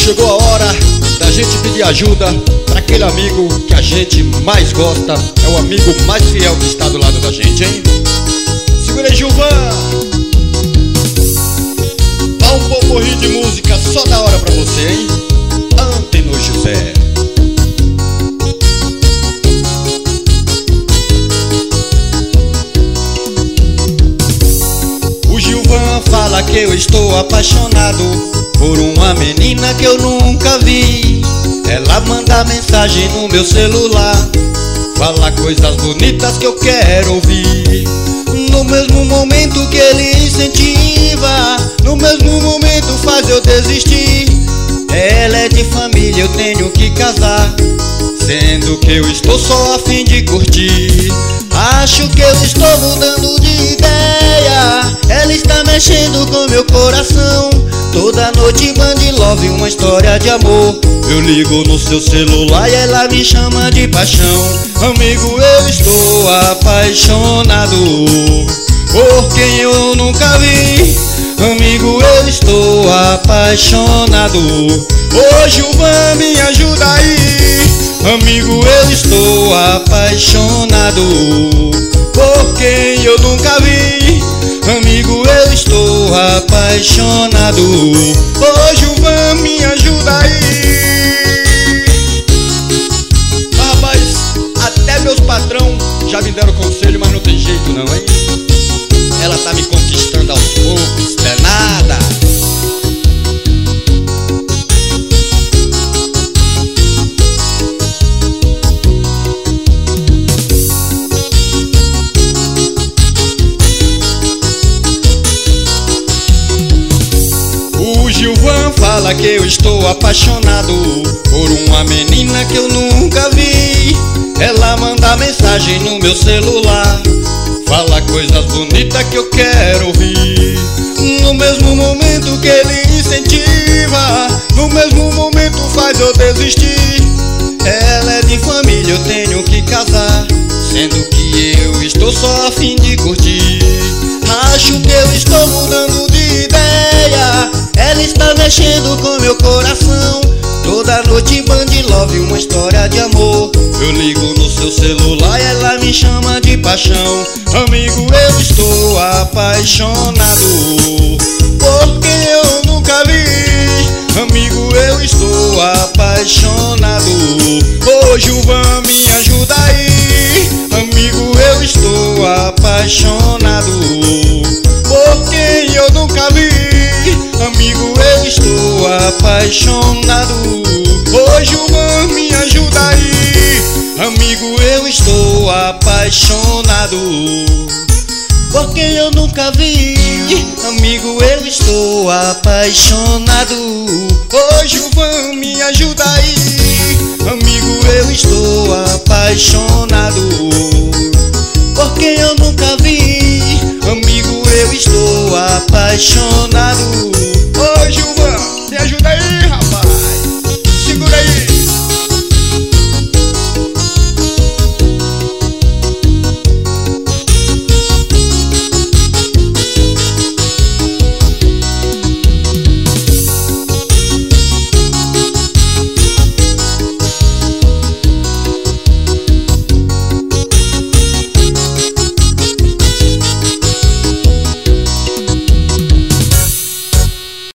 Chegou a hora da gente pedir ajuda para aquele amigo que a gente mais gosta. É o amigo mais fiel que está do lado da gente, hein? Segura aí, Gilvan. Dá um poporri de música só da hora pra você, hein? Anteno José. O Gilvan fala que eu estou apaixonado por uma menina que eu nunca vi. Ela manda mensagem no meu celular, fala coisas bonitas que eu quero ouvir. No mesmo momento que ele incentiva, no mesmo momento faz eu desistir. Ela é de família, eu tenho que casar, sendo que eu estou só a fim de curtir. Acho que eu estou mudando de ideia, ela está mexendo com meu coração. Toda noite Band Love, uma história de amor. Eu ligo no seu celular e ela me chama de paixão. Amigo, eu estou apaixonado por quem eu nunca vi. Amigo, eu estou apaixonado. Ô Gilvan, me ajuda aí. Amigo, eu estou apaixonado por quem eu nunca vi. Amigo, eu estou apaixonado. Ô Gilvan, me ajuda aí. Rapaz, até meus patrão já me deram conselho, mas não tem jeito não, hein? Ela tá me conquistando aos poucos, não é nada. O Gilvan fala que eu estou apaixonado por uma menina que eu nunca vi. Ela manda mensagem no meu celular, fala coisas bonitas que eu quero ouvir. No mesmo momento que ele incentiva, no mesmo momento faz eu desistir. Ela é de família, eu tenho que casar, sendo que eu estou só a fim de curtir. Acho que eu estou mudando de ideia, ela está mexendo com meu coração. Toda noite Band Love, uma história de amor. Eu ligo no seu celular e ela me chama de paixão. Amigo, eu estou apaixonado por quem eu nunca vi. Amigo, eu estou apaixonado. Ô Gilvan, me ajuda aí. Amigo, eu estou apaixonado por quem eu nunca vi. Amigo, eu estou apaixonado. Ô Gilvan, me ajuda aí. Amigo, eu estou apaixonado por quem eu nunca vi. Amigo, eu estou apaixonado. Ô Gilvan, me ajuda aí. Amigo, eu estou apaixonado por quem eu nunca vi. Amigo, eu estou apaixonado.